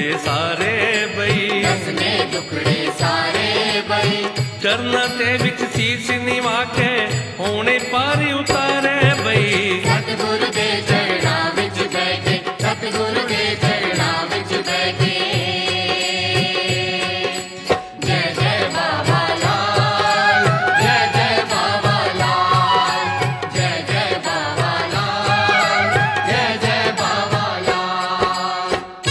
दुखड़े सारे बई, दसने दुखड़े सारे बई। चरना ते विच शीश निवा के होने पारी उतारे बई। सतगुरु दे चरणा विच बैठे, सतगुरु दे चरणा विच बैठे। जय जय बाबा लाल, जय जय बाबा लाल, जय जय बाबा लाल, जय जय बाबा लाल।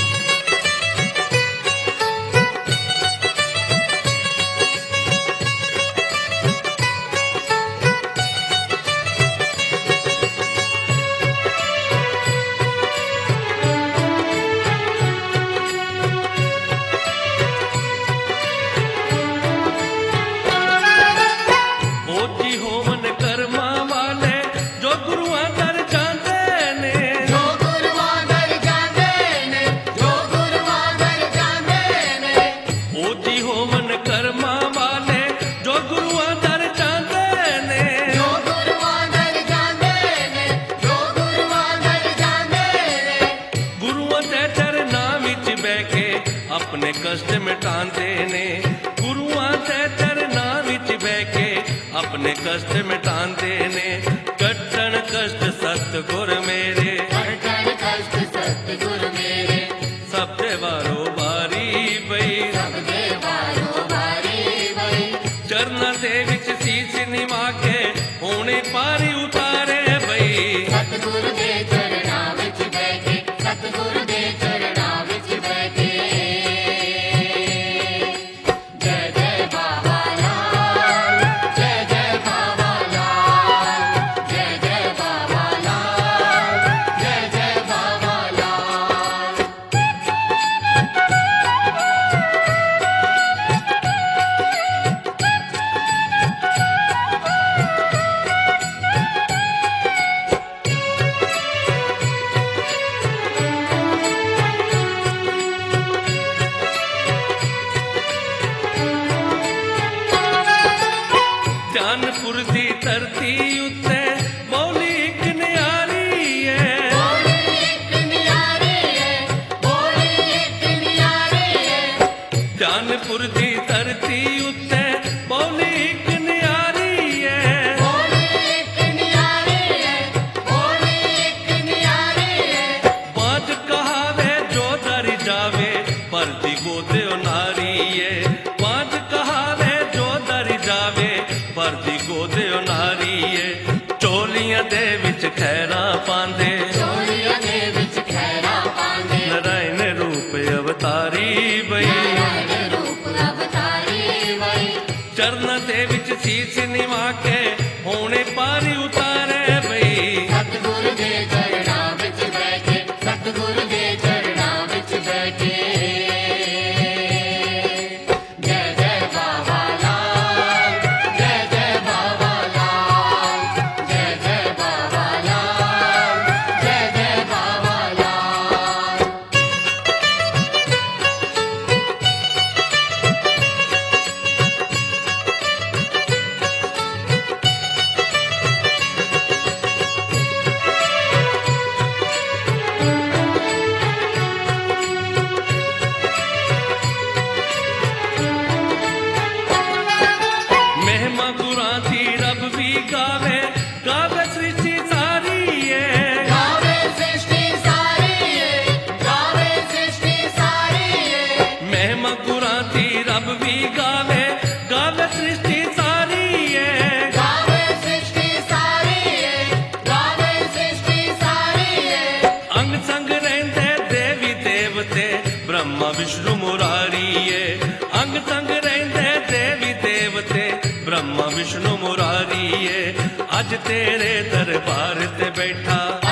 ओजी होवन कर्मा वाले जो गुरुआं दर जांदे ने, जो गुरुआं दर जांदे ने, जो गुरुआं दर जांदे ने। ओजी होवन कर्मा वाले जो गुरुआं दर जांदे ने। जो गुरुआं दर जांदे ने, जो गुरुआं दर जांदे ने। गुरुआं दे चरनां विच बैठ के अपने कष्ट मिटांदे ने। गुरुआं दे चरनां विच बैठ के अपने कष्ट मिटांदे ने। कट्टन कष्ट सतगुर मेरे, कटन कष्ट सतगुरु मेरे। सब दे वारो बारी बई। सब दे वारो बारी बई। चरना दे विच शीश निवा के होने पारी उतारे बई। सतगुरु दे चरणा विच बैठे, सतगुरु दे चरणा विच बैठे। जय जय बाबा लाल, जय जय बाबा लाल, जय जय बाबा लाल, जय जय बाबा लाल। जानपुर दी धरती उत्ते बोली इक न्यारी है। बोली एक न्यारी है, बोली एक न्यारी है। जानपुर दी धरती उत्ते बोली इक न्यारी है। बोली एक न्यारी है, बोली एक न्यारी है। बाज कहावे जो दर जावे परजी गोदे नारी है। बाज कहावे जो दर जावे परजी गोदे नारी है। चोलियां दे विच खैरा पांदे, चोलियां दे विच खैरा पांदे। नारायण रूप अवतारी बई। नारायण रूप अवतारी बई। चरना दे विच शीश निवा के होने पारी उतारे बई। सतगुरु दे चरणा विच बैठे, सतगुरु दे चरणा विच बैठे। जय जय बाबा लाल, जय जय बाबा लाल, जय जय बाबा लाल, जय जय बाबा लाल। महिमा गुरां दी रब भी गावे, गावे सृष्टि सारी है। गावे सृष्टि सारी है, गावे सृष्टि सारी है। महिमा गुरां दी रब भी गावे, गावे सृष्टि सारी है। गावे सृष्टि सारी है, गावे सृष्टि सारी है। अंग संग रहंदे देवी देवते ब्रह्मा विष्णु मुरारी है। अंग संग रहंदे देवी देवते ब्रह्मा विष्णु मुरारी है। अज तेरे दरबार ते बैठा